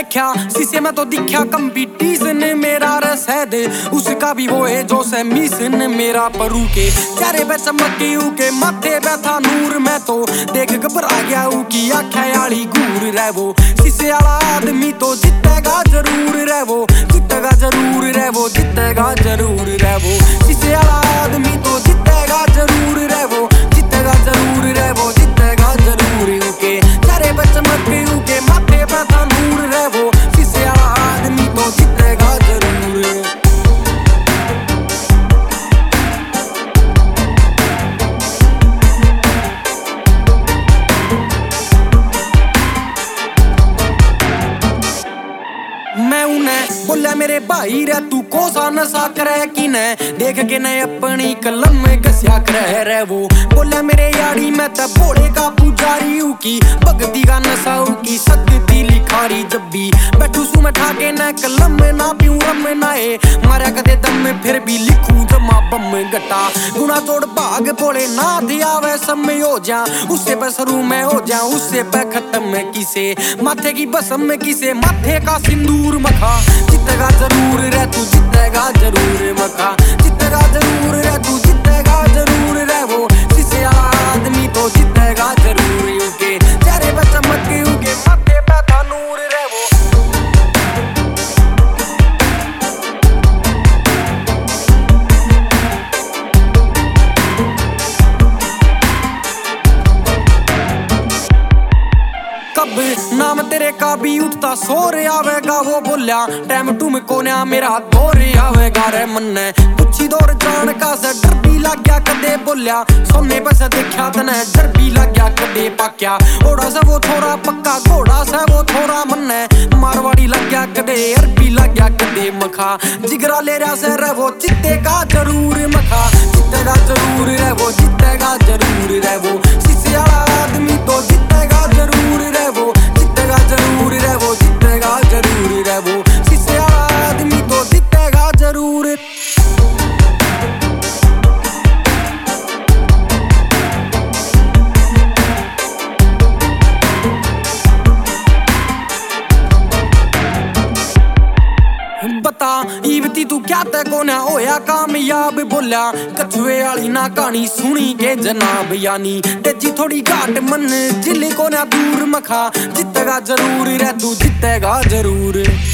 दिखा शीशे में तो दिखा कंपटीशन मेरा रसै दे उसका भी वो है जो से मिशन मेरा परू के चेहरे पे चमक के माथे पे था नूर मैं तो देख घबरा गया की ख्याली घूर रह वो शीशे वाला आदमी तो जीतेगा जरूर रह वो जीतेगा जरूर रह वो जीतेगा जरूर रह वो शीशे वाला आदमी तो जीतेगा जरूर रह वो जीतेगा जरूर रह वो जीतेगा जरूर के चेहरे पे चमक के माथे पे था नूर रह वो शीशे वाला आदमी तो जीतेगा जरूर। मैं उन्हें बोला मेरे भाई रे तू कोसा नशा करे कि न देख के न अपनी कलम में घस्या करे रे वो बोला मेरे यारी मैं तो भोले का पुजारी हूँ की भक्ति का नशा हूँ की शक्ति लिखारी जब भी बैठू सू मैं ठाके न कलम में ना पीऊं रम में ना मारा कदे दम में फिर भी लिखूं जमा बम गटा गुना तोड़ भाग भोले नाथ आवे समय हो जा उससे पे शुरू में हो जा उससे पे खत्म में किसे माथे की बसम में किसे माथे का सिंदूर मखा जीतेगा जरूर रे तू जीतेगा जरूर मखा जीतेगा जरूर रे तू जीतेगा जरूर रे वो शीशे आदमी तो जीतेगा जरूर के चेहरे पे चमक के माथे पे था नूर रे वो। कब नाम तेरे का भी उठता सोर आवेगा वो बोलिया टाइम टूम कोन्या मेरा दौर आवेगा रे मन कुछ दौर जान का से डर भी लग गया कदे बोलिया सोने पे से देखा तने डर भी लग गया कदे पाक्या ओड़ा से वो थोड़ा पक्का घोड़ा से वो थोड़ा मन मारवाड़ी लग गया कदे अरबी लग गया कदे मखा जिगरा ले रहा से रे वो जीतेगा जरूर मखा जीतेगा जरूर रे वो जीतेगा जरूर रे वो शीशे वाला आदमी तो जीतेगा जरूर रे वो जीतेगा जरूर रे वो जीतेगा जरूर रे वो शीशे वाला आदमी तो जीतेगा जरूर। बता ईवती तू क्या ते कोना होया कामयाब बोलिया कछुए वाली ना कहानी सुनी के जनाब यानी तेजी थोड़ी घाट मन जिले कोना दूर मखा जीतेगा जरूर रे तू जीतेगा जरूर।